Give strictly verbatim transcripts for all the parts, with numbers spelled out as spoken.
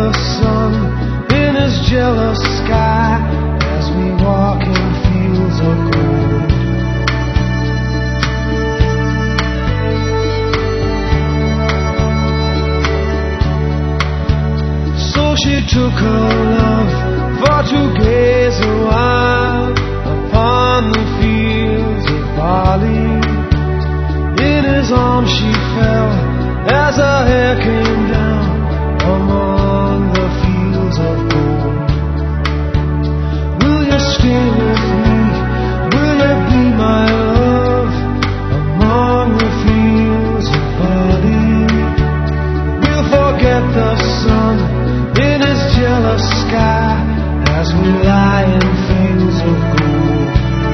the sun in his jealous sky as we walk in fields of gold. So she took her love for to gaze a while upon the fields of barley. In his arms she fell as her hair came down among the fields of gold. Will you stay with me? Will you be my love among the fields of barley? We'll forget the sun in his jealous sky as we lie in fields of gold.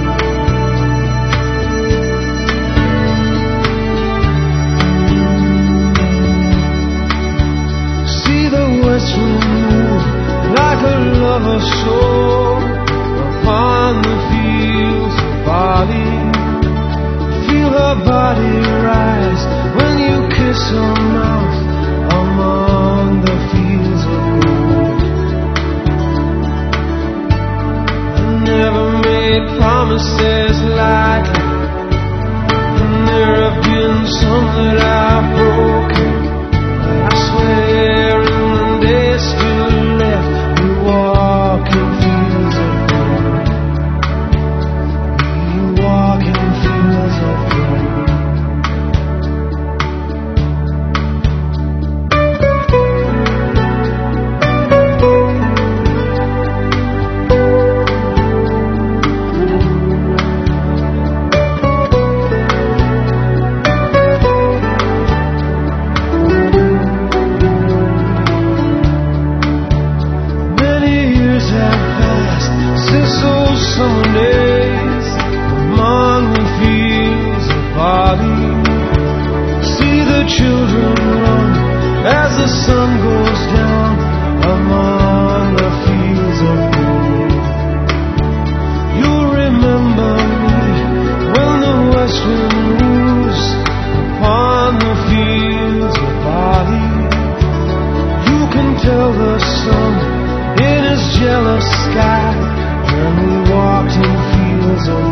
West wind move like a lover's soul upon the fields of barley. Feel her body rise when you kiss her mouth among the fields of gold. I never made promises lightly, and there have been some that I've broken. I swear days still left, we walk in fields of gold. We walk in fields of gold. Summer days among the fields of barley. See the children run as the sun goes down among the fields of gold. You'll remember me when the west wind moves upon the fields of barley. You can tell the sun in his jealous sky when we walked in fields of